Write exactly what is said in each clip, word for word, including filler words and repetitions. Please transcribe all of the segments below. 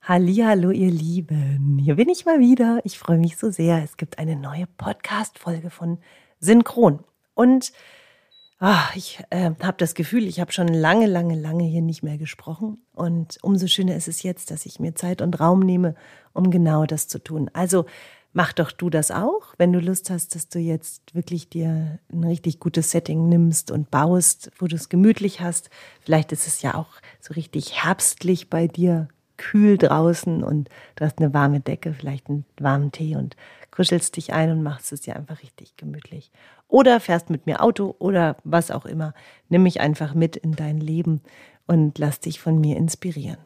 Hallihallo, ihr Lieben. Hier bin ich mal wieder. Ich freue mich so sehr. Es gibt eine neue Podcast-Folge von Synchron. Und ah, ich äh, habe das Gefühl, ich habe schon lange, lange, lange hier nicht mehr gesprochen. Und umso schöner ist es jetzt, dass ich mir Zeit und Raum nehme, um genau das zu tun. Also mach doch du das auch, wenn du Lust hast, dass du jetzt wirklich dir ein richtig gutes Setting nimmst und baust, wo du es gemütlich hast. Vielleicht ist es ja auch so richtig herbstlich bei dir, kühl draußen und du hast eine warme Decke, vielleicht einen warmen Tee und kuschelst dich ein und machst es dir einfach richtig gemütlich. Oder fährst mit mir Auto oder was auch immer. Nimm mich einfach mit in dein Leben und lass dich von mir inspirieren.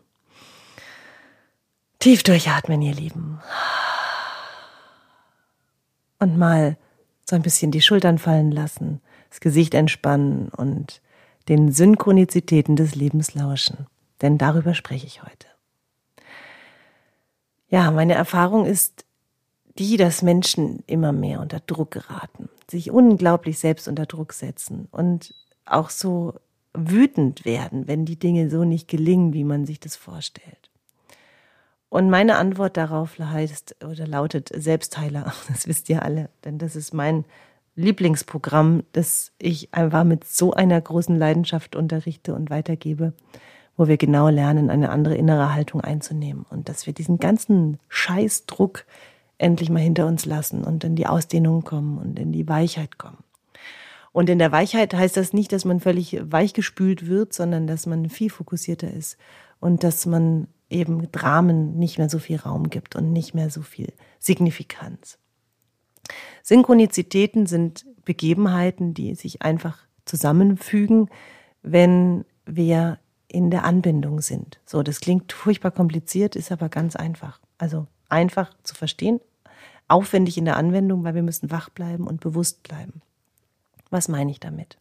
Tief durchatmen, ihr Lieben. Und mal so ein bisschen die Schultern fallen lassen, das Gesicht entspannen und den Synchronizitäten des Lebens lauschen. Denn darüber spreche ich heute. Ja, meine Erfahrung ist die, dass Menschen immer mehr unter Druck geraten, sich unglaublich selbst unter Druck setzen und auch so wütend werden, wenn die Dinge so nicht gelingen, wie man sich das vorstellt. Und meine Antwort darauf heißt oder lautet Selbstheiler. Das wisst ihr alle, denn das ist mein Lieblingsprogramm, das ich einfach mit so einer großen Leidenschaft unterrichte und weitergebe, wo wir genau lernen, eine andere innere Haltung einzunehmen und dass wir diesen ganzen Scheißdruck endlich mal hinter uns lassen und in die Ausdehnung kommen und in die Weichheit kommen. Und in der Weichheit heißt das nicht, dass man völlig weichgespült wird, sondern dass man viel fokussierter ist und dass man eben Dramen nicht mehr so viel Raum gibt und nicht mehr so viel Signifikanz. Synchronizitäten sind Begebenheiten, die sich einfach zusammenfügen, wenn wir in der Anbindung sind. So, das klingt furchtbar kompliziert, ist aber ganz einfach. Also einfach zu verstehen, aufwendig in der Anwendung, weil wir müssen wach bleiben und bewusst bleiben. Was meine ich damit?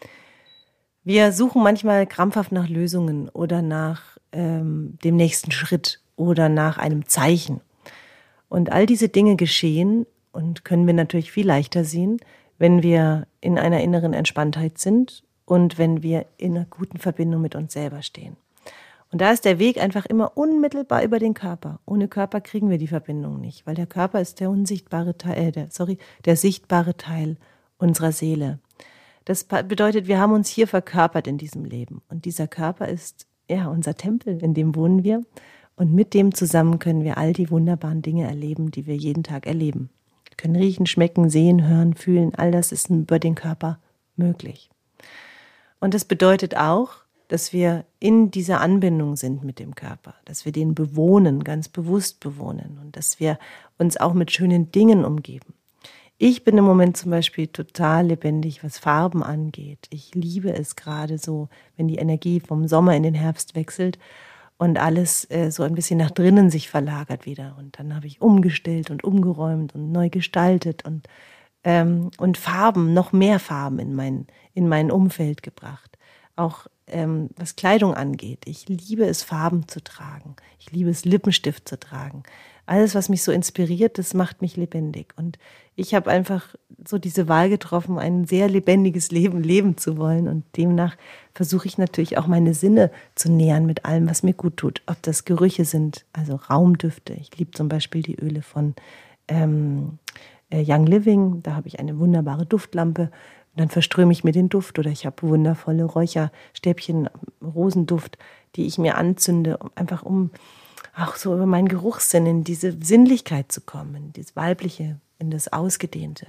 Wir suchen manchmal krampfhaft nach Lösungen oder nach ähm, dem nächsten Schritt oder nach einem Zeichen. Und all diese Dinge geschehen und können wir natürlich viel leichter sehen, wenn wir in einer inneren Entspanntheit sind und wenn wir in einer guten Verbindung mit uns selber stehen. Und da ist der Weg einfach immer unmittelbar über den Körper. Ohne Körper kriegen wir die Verbindung nicht, weil der Körper ist der unsichtbare Teil, äh, der, sorry, der sichtbare Teil unserer Seele. Das bedeutet, wir haben uns hier verkörpert in diesem Leben. Und dieser Körper ist ja unser Tempel, in dem wohnen wir. Und mit dem zusammen können wir all die wunderbaren Dinge erleben, die wir jeden Tag erleben. Wir können riechen, schmecken, sehen, hören, fühlen. All das ist über den Körper möglich. Und das bedeutet auch, dass wir in dieser Anbindung sind mit dem Körper, dass wir den bewohnen, ganz bewusst bewohnen und dass wir uns auch mit schönen Dingen umgeben. Ich bin im Moment zum Beispiel total lebendig, was Farben angeht. Ich liebe es gerade so, wenn die Energie vom Sommer in den Herbst wechselt und alles äh, so ein bisschen nach drinnen sich verlagert wieder. Und dann habe ich umgestellt und umgeräumt und neu gestaltet und, ähm, und Farben, noch mehr Farben in mein, in mein Umfeld gebracht. Auch ähm, was Kleidung angeht. Ich liebe es, Farben zu tragen. Ich liebe es, Lippenstift zu tragen. Alles, was mich so inspiriert, das macht mich lebendig. Und ich habe einfach so diese Wahl getroffen, ein sehr lebendiges Leben leben zu wollen. Und demnach versuche ich natürlich auch meine Sinne zu nähern mit allem, was mir gut tut. Ob das Gerüche sind, also Raumdüfte. Ich liebe zum Beispiel die Öle von ähm, Young Living. Da habe ich eine wunderbare Duftlampe. Dann verströme ich mir den Duft oder ich habe wundervolle Räucherstäbchen, Rosenduft, die ich mir anzünde, einfach um auch so über meinen Geruchssinn in diese Sinnlichkeit zu kommen, in das Weibliche, in das Ausgedehnte.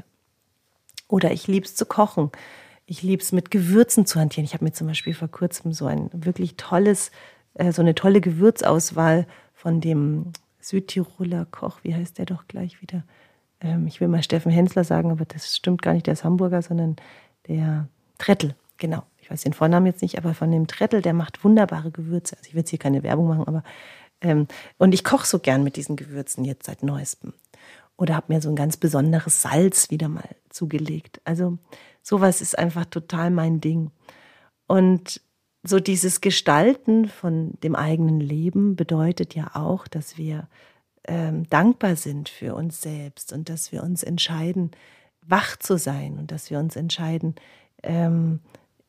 Oder ich liebe es zu kochen. Ich liebe es mit Gewürzen zu hantieren. Ich habe mir zum Beispiel vor kurzem so ein wirklich tolles, äh, so eine tolle Gewürzauswahl von dem Südtiroler Koch, wie heißt der doch gleich wieder? Ähm, ich will mal Steffen Hensler sagen, aber das stimmt gar nicht, der ist Hamburger, sondern der Trettel, genau. Ich weiß den Vornamen jetzt nicht, aber von dem Trettel, der macht wunderbare Gewürze. Also ich will jetzt hier keine Werbung machen, aber ähm, und ich koche so gern mit diesen Gewürzen jetzt seit Neuestem. Oder habe mir so ein ganz besonderes Salz wieder mal zugelegt. Also sowas ist einfach total mein Ding. Und so dieses Gestalten von dem eigenen Leben bedeutet ja auch, dass wir ähm, dankbar sind für uns selbst und dass wir uns entscheiden, wach zu sein und dass wir uns entscheiden, ähm,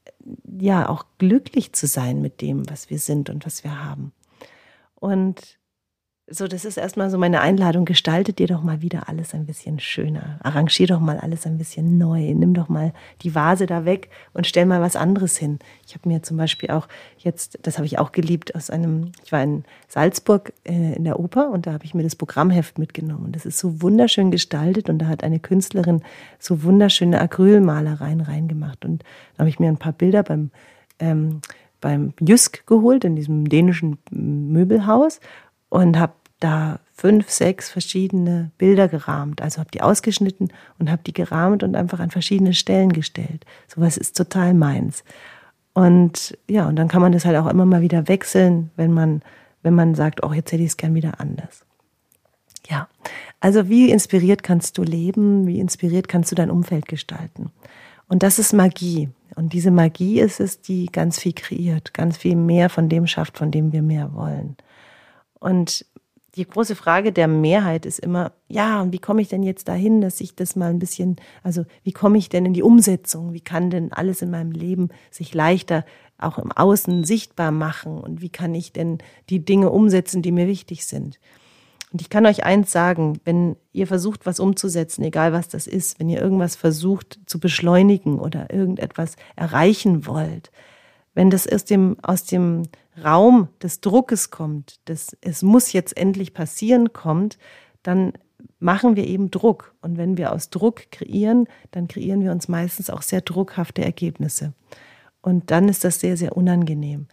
ja, auch glücklich zu sein mit dem, was wir sind und was wir haben. Und So, das ist erstmal so meine Einladung. Gestaltet dir doch mal wieder alles ein bisschen schöner. Arrangier doch mal alles ein bisschen neu. Nimm doch mal die Vase da weg und stell mal was anderes hin. Ich habe mir zum Beispiel auch jetzt, das habe ich auch geliebt, aus einem, ich war in Salzburg äh, in der Oper und da habe ich mir das Programmheft mitgenommen. Und das ist so wunderschön gestaltet und da hat eine Künstlerin so wunderschöne Acrylmalereien reingemacht. Und da habe ich mir ein paar Bilder beim, ähm, beim Jysk geholt, in diesem dänischen Möbelhaus. Und habe da fünf, sechs verschiedene Bilder gerahmt. Also habe die ausgeschnitten und habe die gerahmt und einfach an verschiedene Stellen gestellt. Sowas ist total meins. Und ja, und dann kann man das halt auch immer mal wieder wechseln, wenn man, wenn man sagt, oh, jetzt hätte ich es gern wieder anders. Ja, also wie inspiriert kannst du leben? Wie inspiriert kannst du dein Umfeld gestalten? Und das ist Magie. Und diese Magie ist es, die ganz viel kreiert, ganz viel mehr von dem schafft, von dem wir mehr wollen. Und die große Frage der Mehrheit ist immer, ja, und wie komme ich denn jetzt dahin, dass ich das mal ein bisschen, also wie komme ich denn in die Umsetzung? Wie kann denn alles in meinem Leben sich leichter auch im Außen sichtbar machen? Und wie kann ich denn die Dinge umsetzen, die mir wichtig sind? Und ich kann euch eins sagen, wenn ihr versucht, was umzusetzen, egal was das ist, wenn ihr irgendwas versucht zu beschleunigen oder irgendetwas erreichen wollt, wenn das aus dem, aus dem Raum des Druckes kommt, das es muss jetzt endlich passieren kommt, dann machen wir eben Druck. Und wenn wir aus Druck kreieren, dann kreieren wir uns meistens auch sehr druckhafte Ergebnisse. Und dann ist das sehr, sehr unangenehm.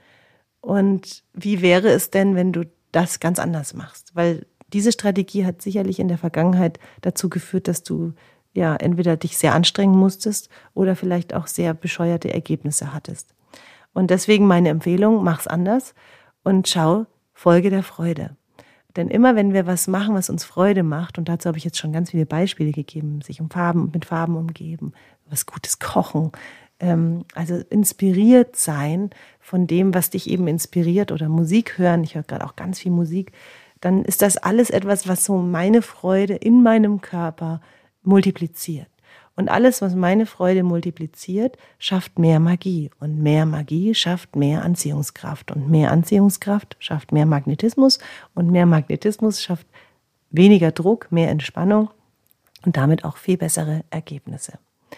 Und wie wäre es denn, wenn du das ganz anders machst? Weil diese Strategie hat sicherlich in der Vergangenheit dazu geführt, dass du ja entweder dich sehr anstrengen musstest oder vielleicht auch sehr bescheuerte Ergebnisse hattest. Und deswegen meine Empfehlung, mach's anders und schau, Folge der Freude. Denn immer wenn wir was machen, was uns Freude macht, und dazu habe ich jetzt schon ganz viele Beispiele gegeben, sich um Farben, mit Farben umgeben, was Gutes kochen, ähm, also inspiriert sein von dem, was dich eben inspiriert oder Musik hören, ich höre gerade auch ganz viel Musik, dann ist das alles etwas, was so meine Freude in meinem Körper multipliziert. Und alles, was meine Freude multipliziert, schafft mehr Magie. Und mehr Magie schafft mehr Anziehungskraft. Und mehr Anziehungskraft schafft mehr Magnetismus. Und mehr Magnetismus schafft weniger Druck, mehr Entspannung und damit auch viel bessere Ergebnisse.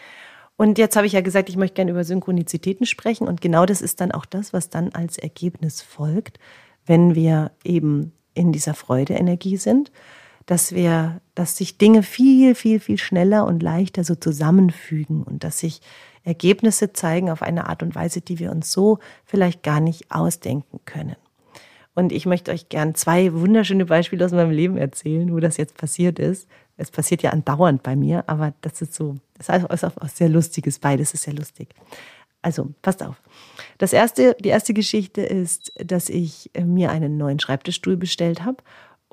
Und jetzt habe ich ja gesagt, ich möchte gerne über Synchronizitäten sprechen. Und genau das ist dann auch das, was dann als Ergebnis folgt, wenn wir eben in dieser Freude-Energie sind. Dass wir, dass sich Dinge viel, viel, viel schneller und leichter so zusammenfügen und dass sich Ergebnisse zeigen auf eine Art und Weise, die wir uns so vielleicht gar nicht ausdenken können. Und ich möchte euch gern zwei wunderschöne Beispiele aus meinem Leben erzählen, wo das jetzt passiert ist. Es passiert ja andauernd bei mir, aber das ist so, das ist auch was sehr Lustiges, beides ist sehr lustig. Also, passt auf. Das erste, die erste Geschichte ist, dass ich mir einen neuen Schreibtischstuhl bestellt habe.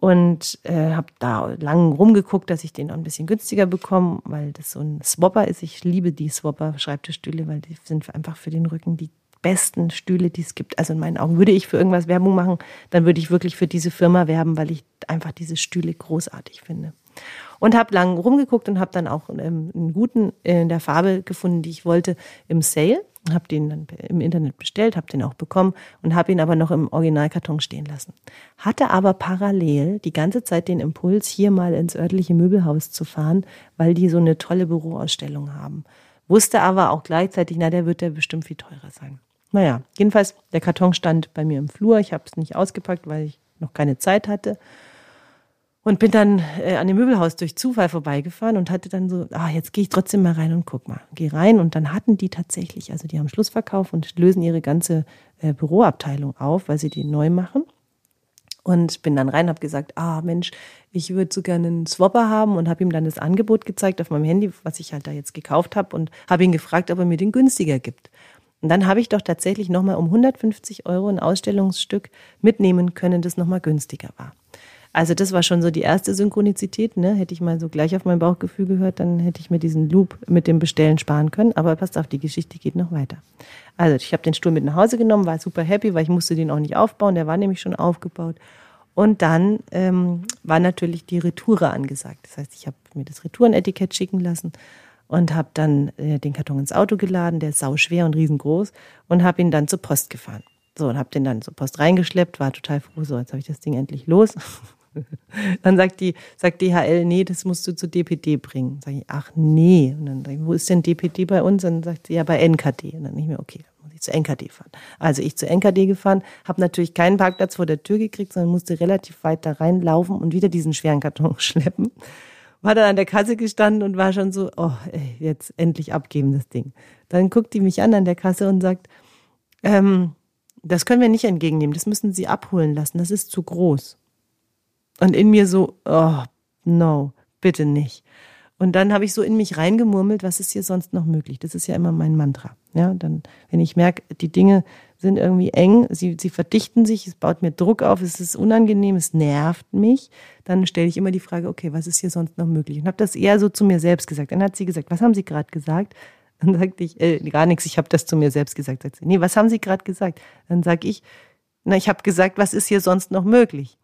Und äh, habe da lang rumgeguckt, dass ich den auch ein bisschen günstiger bekomme, weil das so ein Swapper ist. Ich liebe die Swapper-Schreibtischstühle, weil die sind einfach für den Rücken die besten Stühle, die es gibt. Also in meinen Augen würde ich für irgendwas Werbung machen, dann würde ich wirklich für diese Firma werben, weil ich einfach diese Stühle großartig finde. Und habe lang rumgeguckt und habe dann auch ähm, einen guten in der Farbe gefunden, die ich wollte, im Sale. Habe den dann im Internet bestellt, habe den auch bekommen und habe ihn aber noch im Originalkarton stehen lassen. Hatte aber parallel die ganze Zeit den Impuls, hier mal ins örtliche Möbelhaus zu fahren, weil die so eine tolle Büroausstellung haben. Wusste aber auch gleichzeitig, na, der wird ja bestimmt viel teurer sein. Naja, jedenfalls, der Karton stand bei mir im Flur. Ich habe es nicht ausgepackt, weil ich noch keine Zeit hatte. Und bin dann äh, an dem Möbelhaus durch Zufall vorbeigefahren und hatte dann so, ah, jetzt gehe ich trotzdem mal rein und guck mal. Geh rein und dann hatten die tatsächlich, also die haben Schlussverkauf und lösen ihre ganze äh, Büroabteilung auf, weil sie die neu machen. Und bin dann rein, habe gesagt, ah Mensch, ich würde so gerne einen Swapper haben und habe ihm dann das Angebot gezeigt auf meinem Handy, was ich halt da jetzt gekauft habe und habe ihn gefragt, ob er mir den günstiger gibt. Und dann habe ich doch tatsächlich nochmal um hundertfünfzig Euro ein Ausstellungsstück mitnehmen können, das nochmal günstiger war. Also das war schon so die erste Synchronizität, ne? Hätte ich mal so gleich auf mein Bauchgefühl gehört, dann hätte ich mir diesen Loop mit dem Bestellen sparen können. Aber passt auf, die Geschichte geht noch weiter. Also ich habe den Stuhl mit nach Hause genommen, war super happy, weil ich musste den auch nicht aufbauen, der war nämlich schon aufgebaut. Und dann ähm, war natürlich die Retoure angesagt. Das heißt, ich habe mir das Retourenetikett schicken lassen und habe dann äh, den Karton ins Auto geladen, der ist sauschwer und riesengroß, und habe ihn dann zur Post gefahren. So, und habe den dann zur Post reingeschleppt, war total froh, so, jetzt habe ich das Ding endlich los. Dann sagt die, sagt D H L, nee, das musst du zu D P D bringen. Sag ich, ach nee. Und dann sag ich, wo ist denn D P D bei uns? Und dann sagt sie, ja, bei N K D. Und dann nicht mehr, okay, dann muss ich zu N K D fahren. Also ich zu N K D gefahren, habe natürlich keinen Parkplatz vor der Tür gekriegt, sondern musste relativ weit da reinlaufen und wieder diesen schweren Karton schleppen. War dann an der Kasse gestanden und war schon so, oh, ey, jetzt endlich abgeben das Ding. Dann guckt die mich an an der Kasse und sagt, ähm, das können wir nicht entgegennehmen, das müssen Sie abholen lassen, das ist zu groß. Und in mir so, oh, no, bitte nicht. Und dann habe ich so in mich reingemurmelt, was ist hier sonst noch möglich? Das ist ja immer mein Mantra. Ja, dann, wenn ich merke, die Dinge sind irgendwie eng, sie, sie verdichten sich, es baut mir Druck auf, es ist unangenehm, es nervt mich, dann stelle ich immer die Frage, okay, was ist hier sonst noch möglich? Und habe das eher so zu mir selbst gesagt. Dann hat sie gesagt, was haben Sie gerade gesagt? Dann sagte ich, äh, gar nichts, ich habe das zu mir selbst gesagt. Sagt sie, nee, was haben Sie gerade gesagt? Dann sage ich, na, ich habe gesagt, was ist hier sonst noch möglich?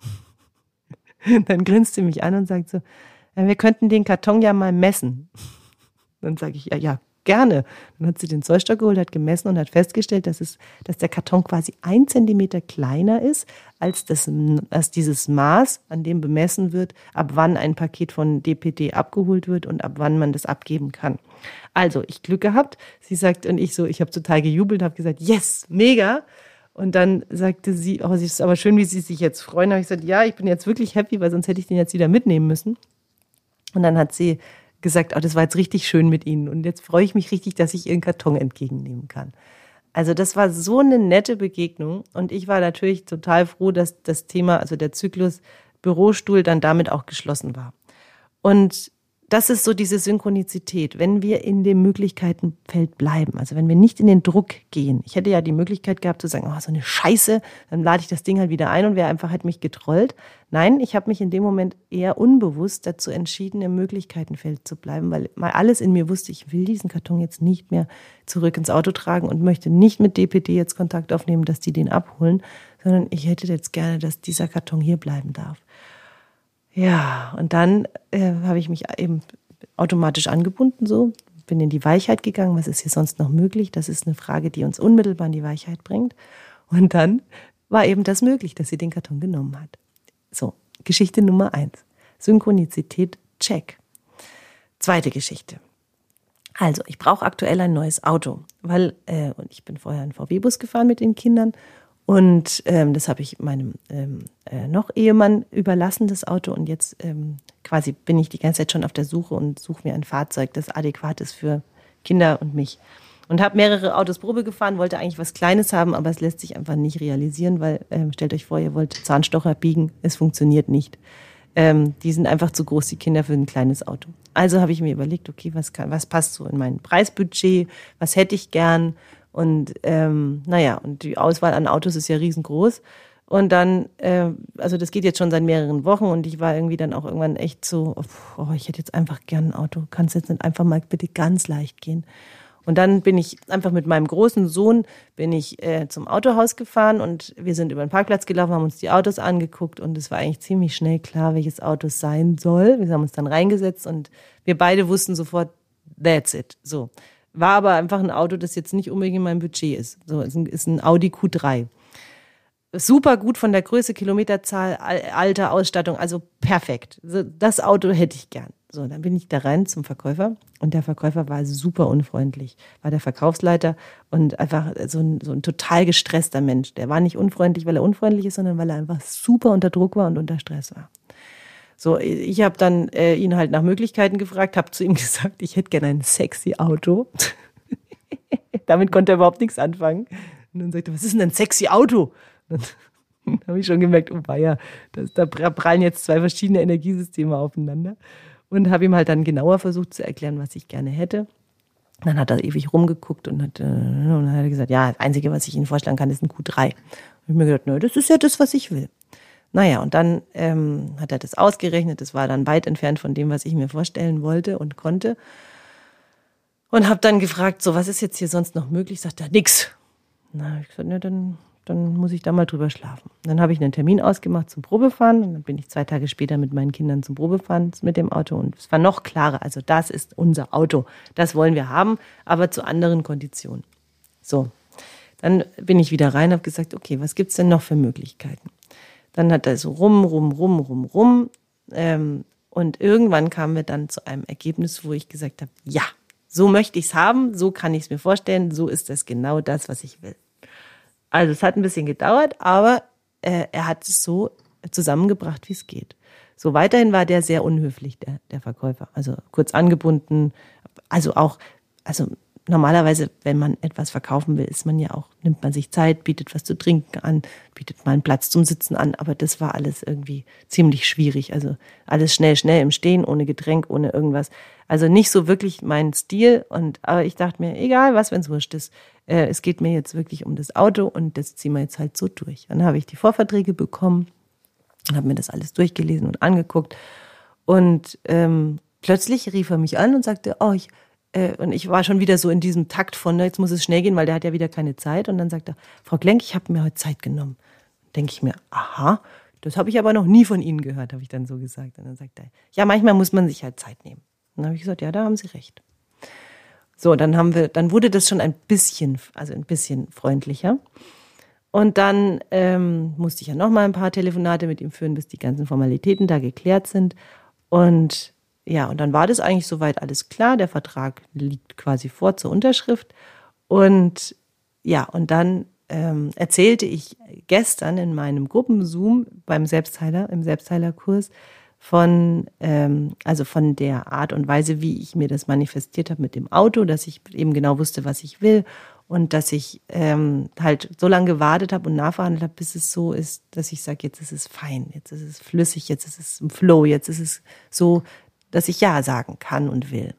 Dann grinst sie mich an und sagt so, wir könnten den Karton ja mal messen. Dann sage ich, ja, ja, gerne. Dann hat sie den Zollstock geholt, hat gemessen und hat festgestellt, dass, es, dass der Karton quasi ein Zentimeter kleiner ist als, das, als dieses Maß, an dem bemessen wird, ab wann ein Paket von D P D abgeholt wird und ab wann man das abgeben kann. Also, ich Glück gehabt. Sie sagt, und ich so, ich habe total gejubelt und habe gesagt, yes, mega. Und dann sagte sie, oh, es ist aber schön, wie Sie sich jetzt freuen. Da habe ich gesagt, ja, ich bin jetzt wirklich happy, weil sonst hätte ich den jetzt wieder mitnehmen müssen. Und dann hat sie gesagt, oh, das war jetzt richtig schön mit Ihnen. Und jetzt freue ich mich richtig, dass ich Ihren Karton entgegennehmen kann. Also das war so eine nette Begegnung. Und ich war natürlich total froh, dass das Thema, also der Zyklus Bürostuhl, dann damit auch geschlossen war. Und das ist so diese Synchronizität, wenn wir in dem Möglichkeitenfeld bleiben, also wenn wir nicht in den Druck gehen. Ich hätte ja die Möglichkeit gehabt zu sagen, oh, so eine Scheiße, dann lade ich das Ding halt wieder ein und wer einfach hat mich getrollt. Nein, ich habe mich in dem Moment eher unbewusst dazu entschieden, im Möglichkeitenfeld zu bleiben, weil mal alles in mir wusste, ich will diesen Karton jetzt nicht mehr zurück ins Auto tragen und möchte nicht mit D P D jetzt Kontakt aufnehmen, dass die den abholen, sondern ich hätte jetzt gerne, dass dieser Karton hier bleiben darf. Ja, und dann äh, habe ich mich eben automatisch angebunden, so, bin in die Weichheit gegangen, was ist hier sonst noch möglich? Das ist eine Frage, die uns unmittelbar in die Weichheit bringt. Und dann war eben das möglich, dass sie den Karton genommen hat. So, Geschichte Nummer eins. Synchronizität, check. Zweite Geschichte. Also, ich brauche aktuell ein neues Auto, weil, äh, und ich bin vorher einen V W-Bus gefahren mit den Kindern. Und ähm, das habe ich meinem ähm, äh, noch Ehemann überlassen, das Auto. Und jetzt ähm, quasi bin ich die ganze Zeit schon auf der Suche und suche mir ein Fahrzeug, das adäquat ist für Kinder und mich. Und habe mehrere Autos Probe gefahren, wollte eigentlich was Kleines haben, aber es lässt sich einfach nicht realisieren, weil, ähm, stellt euch vor, ihr wollt Zahnstocher biegen, es funktioniert nicht. Ähm, die sind einfach zu groß, die Kinder, für ein kleines Auto. Also habe ich mir überlegt, okay, was, kann, was passt so in mein Preisbudget, was hätte ich gern? Und ähm, naja, und die Auswahl an Autos ist ja riesengroß. Und dann, äh, also das geht jetzt schon seit mehreren Wochen und ich war irgendwie dann auch irgendwann echt so, oh, ich hätte jetzt einfach gern ein Auto. Kannst jetzt nicht einfach mal bitte ganz leicht gehen? Und dann bin ich einfach mit meinem großen Sohn bin ich äh, zum Autohaus gefahren und wir sind über den Parkplatz gelaufen, haben uns die Autos angeguckt und es war eigentlich ziemlich schnell klar, welches Auto es sein soll. Wir haben uns dann reingesetzt und wir beide wussten sofort, that's it, so. War aber einfach ein Auto, das jetzt nicht unbedingt in meinem Budget ist. So, ist ein, ist ein Audi Q drei. Super gut von der Größe, Kilometerzahl, Alter, Ausstattung, also perfekt. So, das Auto hätte ich gern. So, dann bin ich da rein zum Verkäufer und der Verkäufer war super unfreundlich. War der Verkaufsleiter und einfach so ein, so ein total gestresster Mensch. Der war nicht unfreundlich, weil er unfreundlich ist, sondern weil er einfach super unter Druck war und unter Stress war. So, ich habe dann äh, ihn halt nach Möglichkeiten gefragt, habe zu ihm gesagt, ich hätte gerne ein sexy Auto. Damit konnte er überhaupt nichts anfangen. Und dann sagte er, was ist denn ein sexy Auto? Dann habe ich schon gemerkt, oh weia, das, da prallen jetzt zwei verschiedene Energiesysteme aufeinander. Und habe ihm halt dann genauer versucht zu erklären, was ich gerne hätte. Dann hat er ewig rumgeguckt und hat, äh, und dann hat er gesagt, ja, das Einzige, was ich Ihnen vorschlagen kann, ist ein Q drei. Und ich habe mir gedacht, nö, das ist ja das, was ich will. Naja, und dann ähm, hat er das ausgerechnet. Das war dann weit entfernt von dem, was ich mir vorstellen wollte und konnte. Und habe dann gefragt, so, was ist jetzt hier sonst noch möglich? Sagt er, nix. Na, hab ich gesagt, na, dann, dann muss ich da mal drüber schlafen. Dann habe ich einen Termin ausgemacht zum Probefahren. Und dann bin ich zwei Tage später mit meinen Kindern zum Probefahren mit dem Auto. Und es war noch klarer, also das ist unser Auto. Das wollen wir haben, aber zu anderen Konditionen. So, dann bin ich wieder rein und habe gesagt, okay, was gibt's denn noch für Möglichkeiten? Dann hat er so rum, rum, rum, rum, rum. Ähm, und irgendwann kamen wir dann zu einem Ergebnis, wo ich gesagt habe, ja, so möchte ich es haben, so kann ich es mir vorstellen, so ist das genau das, was ich will. Also es hat ein bisschen gedauert, aber äh, er hat es so zusammengebracht, wie es geht. So, weiterhin war der sehr unhöflich, der, der Verkäufer. Also kurz angebunden, also auch, also normalerweise, wenn man etwas verkaufen will, ist man ja auch, nimmt man sich Zeit, bietet was zu trinken an, bietet mal einen Platz zum Sitzen an, aber das war alles irgendwie ziemlich schwierig. Also alles schnell, schnell im Stehen, ohne Getränk, ohne irgendwas. Also nicht so wirklich mein Stil. Und aber ich dachte mir, egal was, wenn es wurscht ist, äh, es geht mir jetzt wirklich um das Auto und das ziehen wir jetzt halt so durch. Dann habe ich die Vorverträge bekommen und habe mir das alles durchgelesen und angeguckt. Und ähm, plötzlich rief er mich an und sagte, oh, ich äh, und ich war schon wieder so in diesem Takt von, ne, jetzt muss es schnell gehen, weil der hat ja wieder keine Zeit. Und dann sagt er, Frau Klenk, ich habe mir heute Zeit genommen. Denke ich mir, aha, das habe ich aber noch nie von Ihnen gehört, habe ich dann so gesagt. Und dann sagt er, ja, manchmal muss man sich halt Zeit nehmen. Und dann habe ich gesagt, ja, da haben Sie recht. So, dann haben wir, dann wurde das schon ein bisschen, also ein bisschen freundlicher. Und dann ähm, musste ich ja noch mal ein paar Telefonate mit ihm führen, bis die ganzen Formalitäten da geklärt sind. Und ja, und dann war das eigentlich soweit alles klar. Der Vertrag liegt quasi vor zur Unterschrift. Und ja, und dann ähm, erzählte ich gestern in meinem Gruppenzoom beim Selbstheiler, im Selbstheilerkurs von, ähm, also von der Art und Weise, wie ich mir das manifestiert habe mit dem Auto, dass ich eben genau wusste, was ich will. Und dass ich ähm, halt so lange gewartet habe und nachverhandelt habe, bis es so ist, dass ich sage, jetzt ist es fein, jetzt ist es flüssig, jetzt ist es im Flow, jetzt ist es so, dass ich Ja sagen kann und will.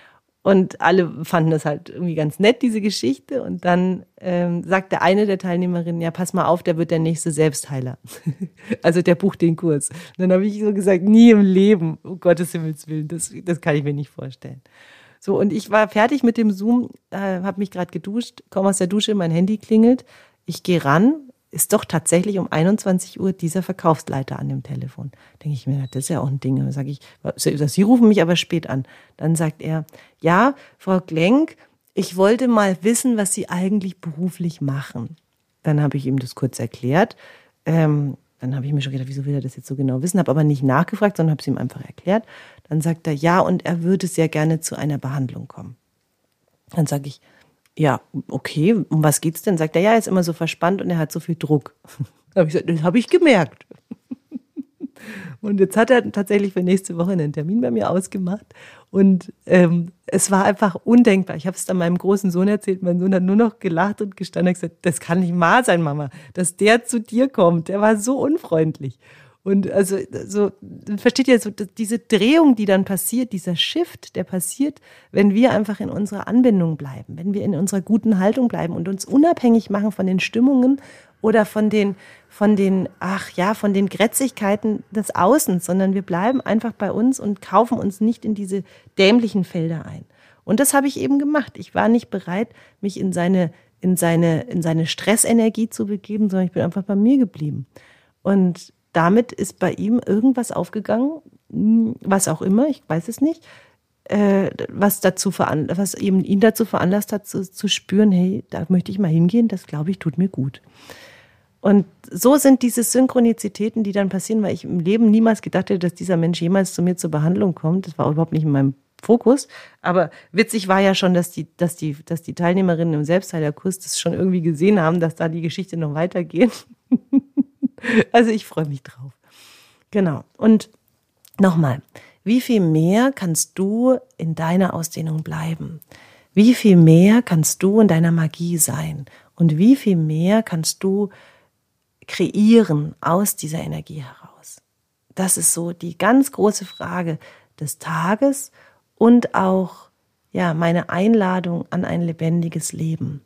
Und alle fanden das halt irgendwie ganz nett, diese Geschichte. Und dann ähm, sagte eine der Teilnehmerinnen, ja, pass mal auf, der wird der nächste Selbstheiler. Also der bucht den Kurs. Und dann habe ich so gesagt, nie im Leben, um Gottes Himmels Willen, das, das kann ich mir nicht vorstellen. So, und ich war fertig mit dem Zoom, äh, habe mich gerade geduscht, komme aus der Dusche, mein Handy klingelt. Ich gehe ran, ist doch tatsächlich um einundzwanzig Uhr dieser Verkaufsleiter an dem Telefon. Denke ich mir, das ist ja auch ein Ding. Dann sage ich, Sie rufen mich aber spät an. Dann sagt er, ja, Frau Klenk, ich wollte mal wissen, was Sie eigentlich beruflich machen. Dann habe ich ihm das kurz erklärt. Ähm, Dann habe ich mir schon gedacht, wieso will er das jetzt so genau wissen? Habe aber nicht nachgefragt, sondern habe es ihm einfach erklärt. Dann sagt er, ja, und er würde sehr gerne zu einer Behandlung kommen. Dann sage ich, ja, okay, um was geht's denn? Sagt er, ja, er ist immer so verspannt und er hat so viel Druck. Da habe ich gesagt, das habe ich gemerkt. Und jetzt hat er tatsächlich für nächste Woche einen Termin bei mir ausgemacht. Und ähm, es war einfach undenkbar. Ich habe es dann meinem großen Sohn erzählt. Mein Sohn hat nur noch gelacht und gestanden und gesagt, das kann nicht wahr sein, Mama, dass der zu dir kommt. Der war so unfreundlich. Und also so, versteht ihr, so diese Drehung, die dann passiert, dieser Shift, der passiert, wenn wir einfach in unserer Anbindung bleiben, wenn wir in unserer guten Haltung bleiben und uns unabhängig machen von den Stimmungen oder von den, von den, ach ja, von den Grätzigkeiten des Außens, sondern wir bleiben einfach bei uns und kaufen uns nicht in diese dämlichen Felder ein. Und das habe ich eben gemacht. Ich war nicht bereit, mich in seine, in seine, in seine Stressenergie zu begeben, sondern ich bin einfach bei mir geblieben. Und damit ist bei ihm irgendwas aufgegangen, was auch immer, ich weiß es nicht, äh, was dazu veran- was eben ihn dazu veranlasst hat, zu, zu spüren, hey, da möchte ich mal hingehen, das glaube ich, tut mir gut. Und so sind diese Synchronizitäten, die dann passieren, weil ich im Leben niemals gedacht hätte, dass dieser Mensch jemals zu mir zur Behandlung kommt. Das war überhaupt nicht in meinem Fokus. Aber witzig war ja schon, dass die, dass die, dass die Teilnehmerinnen im Selbstheilerkurs das schon irgendwie gesehen haben, dass da die Geschichte noch weitergeht. Also ich freue mich drauf. Genau. Und nochmal, wie viel mehr kannst du in deiner Ausdehnung bleiben? Wie viel mehr kannst du in deiner Magie sein? Und wie viel mehr kannst du kreieren aus dieser Energie heraus? Das ist so die ganz große Frage des Tages und auch ja, meine Einladung an ein lebendiges Leben.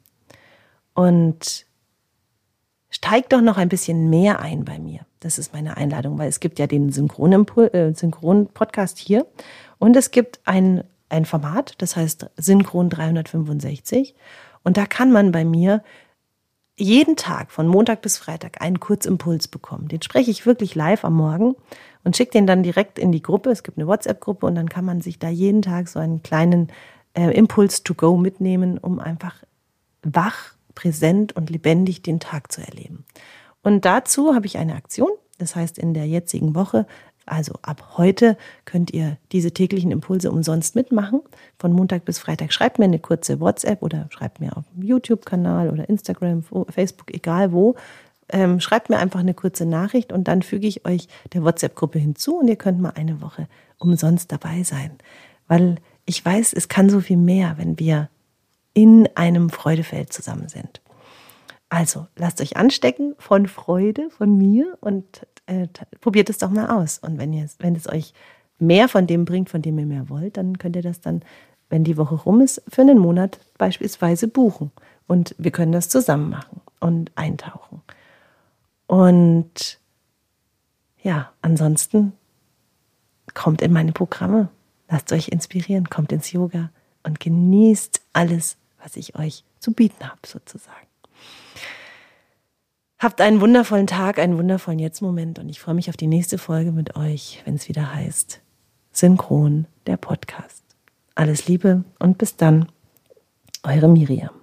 Und steig doch noch ein bisschen mehr ein bei mir. Das ist meine Einladung, weil es gibt ja den Synchron-Impul- äh, Synchron-Podcast hier und es gibt ein, ein Format, das heißt Synchron dreihundertfünfundsechzig und da kann man bei mir jeden Tag von Montag bis Freitag einen Kurzimpuls bekommen. Den spreche ich wirklich live am Morgen und schicke den dann direkt in die Gruppe. Es gibt eine WhatsApp-Gruppe und dann kann man sich da jeden Tag so einen kleinen äh, Impuls to go mitnehmen, um einfach wach, präsent und lebendig den Tag zu erleben. Und dazu habe ich eine Aktion. Das heißt, in der jetzigen Woche, also ab heute, könnt ihr diese täglichen Impulse umsonst mitmachen. Von Montag bis Freitag schreibt mir eine kurze WhatsApp oder schreibt mir auf dem YouTube-Kanal oder Instagram, Facebook, egal wo. Ähm, schreibt mir einfach eine kurze Nachricht und dann füge ich euch der WhatsApp-Gruppe hinzu und ihr könnt mal eine Woche umsonst dabei sein. Weil ich weiß, es kann so viel mehr, wenn wir in einem Freudefeld zusammen sind. Also, lasst euch anstecken von Freude, von mir und äh, t- probiert es doch mal aus. Und wenn, ihr, wenn es euch mehr von dem bringt, von dem ihr mehr wollt, dann könnt ihr das dann, wenn die Woche rum ist, für einen Monat beispielsweise buchen. Und wir können das zusammen machen und eintauchen. Und ja, ansonsten kommt in meine Programme, lasst euch inspirieren, kommt ins Yoga und genießt alles, was ich euch zu bieten habe, sozusagen. Habt einen wundervollen Tag, einen wundervollen Jetzt-Moment und ich freue mich auf die nächste Folge mit euch, wenn es wieder heißt Synchron, der Podcast. Alles Liebe und bis dann, eure Miriam.